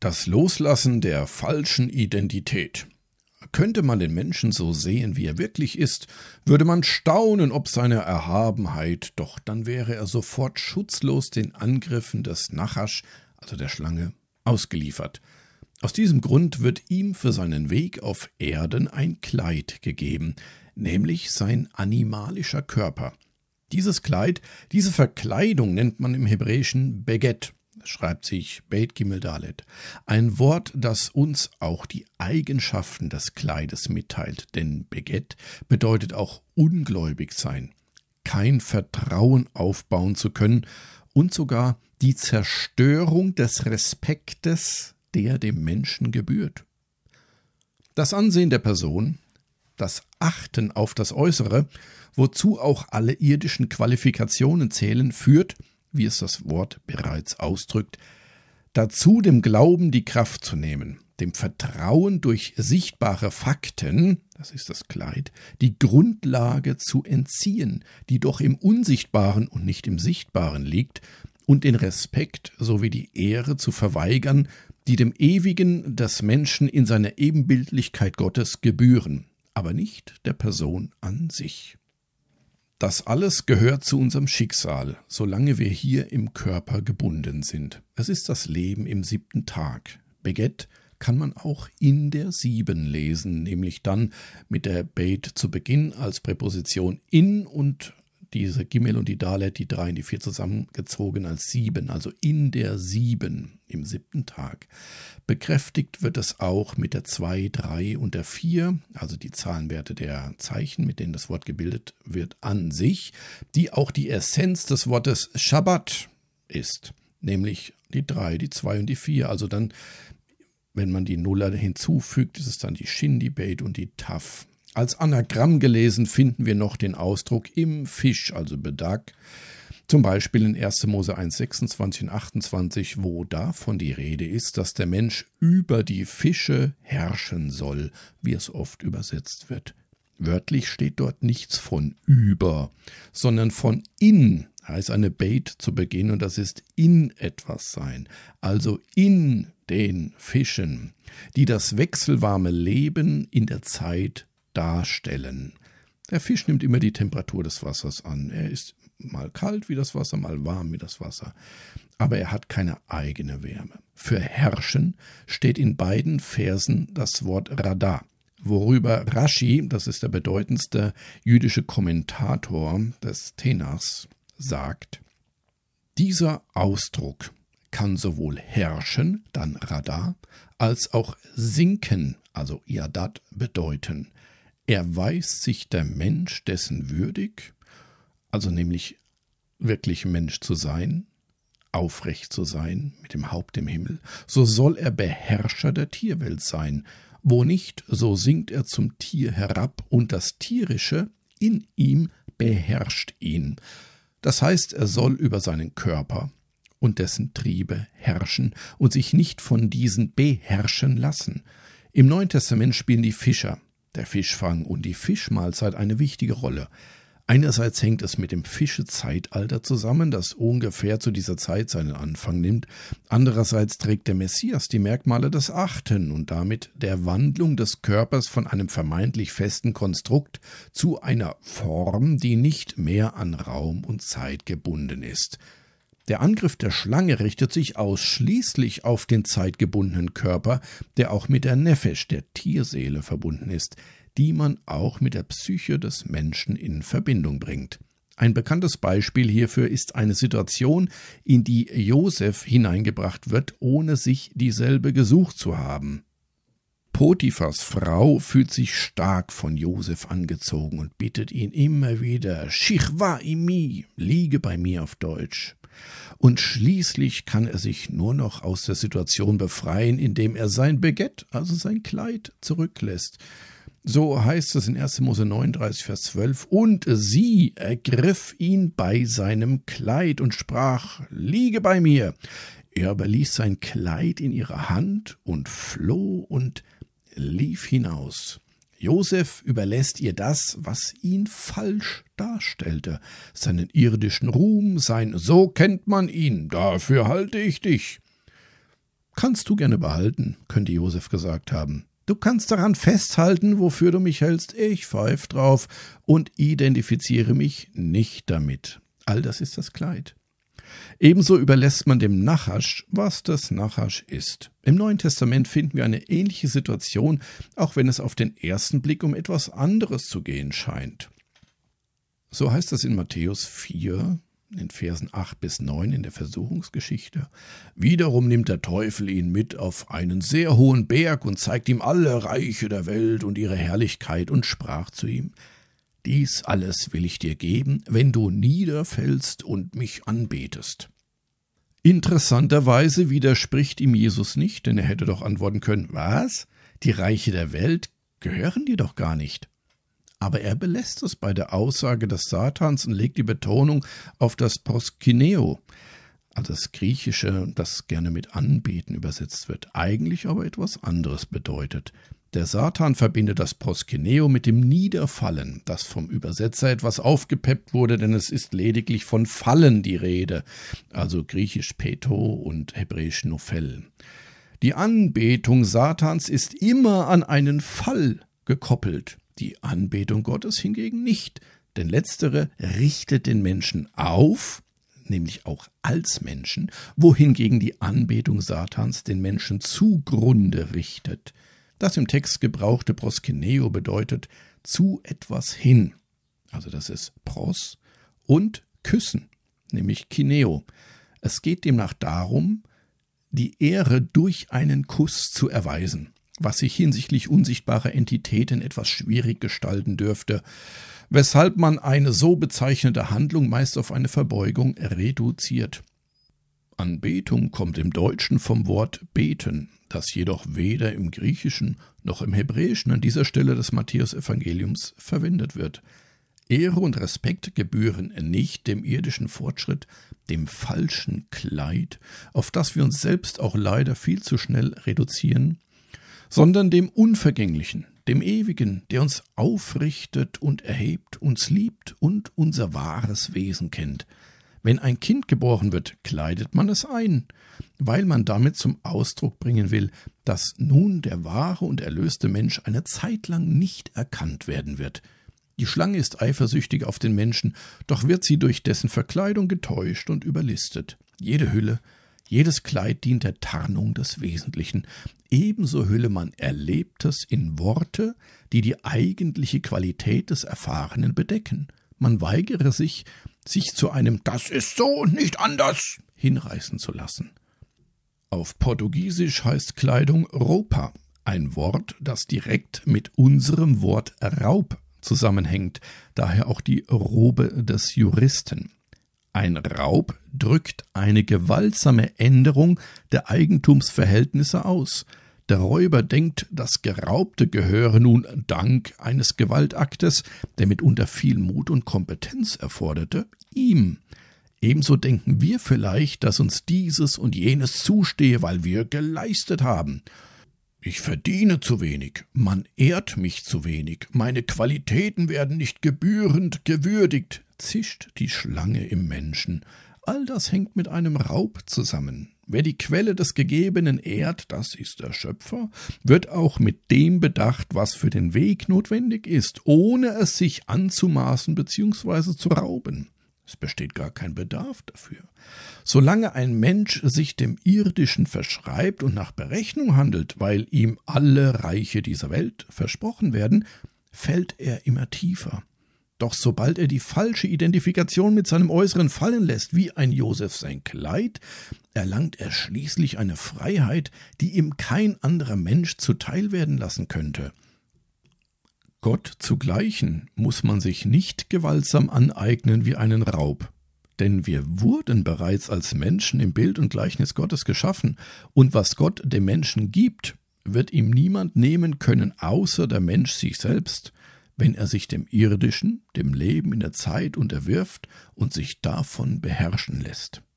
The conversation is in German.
Das Loslassen der falschen Identität. Könnte man den Menschen so sehen, wie er wirklich ist, würde man staunen ob seiner Erhabenheit, doch dann wäre er sofort schutzlos den Angriffen des Nachasch, also der Schlange, ausgeliefert. Aus diesem Grund wird ihm für seinen Weg auf Erden ein Kleid gegeben, nämlich sein animalischer Körper. Dieses Kleid, diese Verkleidung nennt man im Hebräischen Beget. Das schreibt sich Beit Gimel Dalet. Ein Wort, das uns auch die Eigenschaften des Kleides mitteilt, denn Beget bedeutet auch ungläubig sein, kein Vertrauen aufbauen zu können und sogar die Zerstörung des Respektes, der dem Menschen gebührt. Das Ansehen der Person, das Achten auf das Äußere, wozu auch alle irdischen Qualifikationen zählen, führt, wie es das Wort bereits ausdrückt, dazu dem Glauben die Kraft zu nehmen, dem Vertrauen durch sichtbare Fakten, das ist das Kleid, die Grundlage zu entziehen, die doch im Unsichtbaren und nicht im Sichtbaren liegt, und den Respekt sowie die Ehre zu verweigern, die dem Ewigen des Menschen in seiner Ebenbildlichkeit Gottes gebühren, aber nicht der Person an sich. Das alles gehört zu unserem Schicksal, solange wir hier im Körper gebunden sind. Es ist das Leben im 7. Tag. Beget kann man auch in der 7 lesen, nämlich dann mit der Beit zu Beginn als Präposition in und diese Gimel und die Dalet, die 3 und die 4 zusammengezogen als 7, also in der 7 im 7. Tag. Bekräftigt wird es auch mit der 2, 3 und der 4, also die Zahlenwerte der Zeichen, mit denen das Wort gebildet wird, an sich, die auch die Essenz des Wortes Schabbat ist, nämlich die 3, die 2 und die 4. Also dann, wenn man die Nuller hinzufügt, ist es dann die Shin, die Beit und die Taf. Als Anagramm gelesen finden wir noch den Ausdruck im Fisch, also Bedag, zum Beispiel in 1. Mose 1, 26 und 28, wo davon die Rede ist, dass der Mensch über die Fische herrschen soll, wie es oft übersetzt wird. Wörtlich steht dort nichts von über, sondern von in, heißt eine Beit zu Beginn, und das ist in etwas sein, also in den Fischen, die das wechselwarme Leben in der Zeit darstellen. Der Fisch nimmt immer die Temperatur des Wassers an. Er ist mal kalt wie das Wasser, mal warm wie das Wasser. Aber er hat keine eigene Wärme. Für herrschen steht in beiden Versen das Wort Radha, worüber Rashi, das ist der bedeutendste jüdische Kommentator des Tenachs, sagt: Dieser Ausdruck kann sowohl herrschen, dann Radha, als auch sinken, also Yadat, bedeuten. Erweist sich der Mensch dessen würdig, also nämlich wirklich Mensch zu sein, aufrecht zu sein, mit dem Haupt im Himmel, so soll er Beherrscher der Tierwelt sein. Wo nicht, so sinkt er zum Tier herab und das Tierische in ihm beherrscht ihn. Das heißt, er soll über seinen Körper und dessen Triebe herrschen und sich nicht von diesen beherrschen lassen. Im Neuen Testament spielen die Fischer, der Fischfang und die Fischmahlzeit eine wichtige Rolle. Einerseits hängt es mit dem Fischezeitalter zusammen, das ungefähr zu dieser Zeit seinen Anfang nimmt. Andererseits trägt der Messias die Merkmale des Achten und damit der Wandlung des Körpers von einem vermeintlich festen Konstrukt zu einer Form, die nicht mehr an Raum und Zeit gebunden ist. Der Angriff der Schlange richtet sich ausschließlich auf den zeitgebundenen Körper, der auch mit der Nefesh, der Tierseele, verbunden ist, die man auch mit der Psyche des Menschen in Verbindung bringt. Ein bekanntes Beispiel hierfür ist eine Situation, in die Josef hineingebracht wird, ohne sich dieselbe gesucht zu haben. Potiphas Frau fühlt sich stark von Josef angezogen und bittet ihn immer wieder: Shichwa imi, liege bei mir auf Deutsch. Und schließlich kann er sich nur noch aus der Situation befreien, indem er sein Beget, also sein Kleid, zurücklässt. So heißt es in 1. Mose 39, Vers 12, und sie ergriff ihn bei seinem Kleid und sprach: Liege bei mir. Er aber ließ sein Kleid in ihrer Hand und floh und lief hinaus. Josef überlässt ihr das, was ihn falsch darstellte, seinen irdischen Ruhm, sein »So kennt man ihn, dafür halte ich dich«. »Kannst du gerne behalten«, könnte Josef gesagt haben. »Du kannst daran festhalten, wofür du mich hältst. Ich pfeif drauf und identifiziere mich nicht damit. All das ist das Kleid.« Ebenso überlässt man dem Nachasch, was das Nachasch ist. Im Neuen Testament finden wir eine ähnliche Situation, auch wenn es auf den ersten Blick um etwas anderes zu gehen scheint. So heißt es in Matthäus 4, in den Versen 8-9 in der Versuchungsgeschichte. »Wiederum nimmt der Teufel ihn mit auf einen sehr hohen Berg und zeigt ihm alle Reiche der Welt und ihre Herrlichkeit und sprach zu ihm: Dies alles will ich dir geben, wenn du niederfällst und mich anbetest.« Interessanterweise widerspricht ihm Jesus nicht, denn er hätte doch antworten können: Was? Die Reiche der Welt gehören dir doch gar nicht. Aber er belässt es bei der Aussage des Satans und legt die Betonung auf das Proskuneo, also das Griechische, das gerne mit Anbeten übersetzt wird, eigentlich aber etwas anderes bedeutet. Der Satan verbindet das Proskuneo mit dem Niederfallen, das vom Übersetzer etwas aufgepeppt wurde, denn es ist lediglich von Fallen die Rede, also griechisch Peto und hebräisch Nophel. Die Anbetung Satans ist immer an einen Fall gekoppelt, die Anbetung Gottes hingegen nicht, denn letztere richtet den Menschen auf, nämlich auch als Menschen, wohingegen die Anbetung Satans den Menschen zugrunde richtet. Das im Text gebrauchte Proskuneo bedeutet zu etwas hin. Also das ist Pros und küssen, nämlich Kineo. Es geht demnach darum, die Ehre durch einen Kuss zu erweisen, was sich hinsichtlich unsichtbarer Entitäten etwas schwierig gestalten dürfte, weshalb man eine so bezeichnete Handlung meist auf eine Verbeugung reduziert. Anbetung kommt im Deutschen vom Wort beten, das jedoch weder im Griechischen noch im Hebräischen an dieser Stelle des Matthäus-Evangeliums verwendet wird. Ehre und Respekt gebühren nicht dem irdischen Fortschritt, dem falschen Kleid, auf das wir uns selbst auch leider viel zu schnell reduzieren, sondern dem Unvergänglichen, dem Ewigen, der uns aufrichtet und erhebt, uns liebt und unser wahres Wesen kennt. Wenn ein Kind geboren wird, kleidet man es ein, weil man damit zum Ausdruck bringen will, dass nun der wahre und erlöste Mensch eine Zeit lang nicht erkannt werden wird. Die Schlange ist eifersüchtig auf den Menschen, doch wird sie durch dessen Verkleidung getäuscht und überlistet. Jede Hülle, jedes Kleid dient der Tarnung des Wesentlichen. Ebenso hülle man Erlebtes in Worte, die die eigentliche Qualität des Erfahrenen bedecken. Man weigere sich zu einem »Das ist so und nicht anders« hinreißen zu lassen. Auf Portugiesisch heißt Kleidung Roupa, ein Wort, das direkt mit unserem Wort Raub zusammenhängt, daher auch die Robe des Juristen. Ein Raub drückt eine gewaltsame Änderung der Eigentumsverhältnisse aus. Der Räuber denkt, das Geraubte gehöre nun dank eines Gewaltaktes, der mitunter viel Mut und Kompetenz erforderte, ihm. Ebenso denken wir vielleicht, dass uns dieses und jenes zustehe, weil wir geleistet haben. Ich verdiene zu wenig, man ehrt mich zu wenig, meine Qualitäten werden nicht gebührend gewürdigt, zischt die Schlange im Menschen. All das hängt mit einem Raub zusammen. Wer die Quelle des Gegebenen ehrt, das ist der Schöpfer, wird auch mit dem bedacht, was für den Weg notwendig ist, ohne es sich anzumaßen bzw. zu rauben. Es besteht gar kein Bedarf dafür. Solange ein Mensch sich dem Irdischen verschreibt und nach Berechnung handelt, weil ihm alle Reiche dieser Welt versprochen werden, fällt er immer tiefer. Doch sobald er die falsche Identifikation mit seinem Äußeren fallen lässt, wie ein Josef sein Kleid, erlangt er schließlich eine Freiheit, die ihm kein anderer Mensch zuteil werden lassen könnte. Gott zu gleichen muss man sich nicht gewaltsam aneignen wie einen Raub. Denn wir wurden bereits als Menschen im Bild und Gleichnis Gottes geschaffen, und was Gott dem Menschen gibt, wird ihm niemand nehmen können, außer der Mensch sich selbst, wenn er sich dem Irdischen, dem Leben in der Zeit unterwirft und sich davon beherrschen lässt.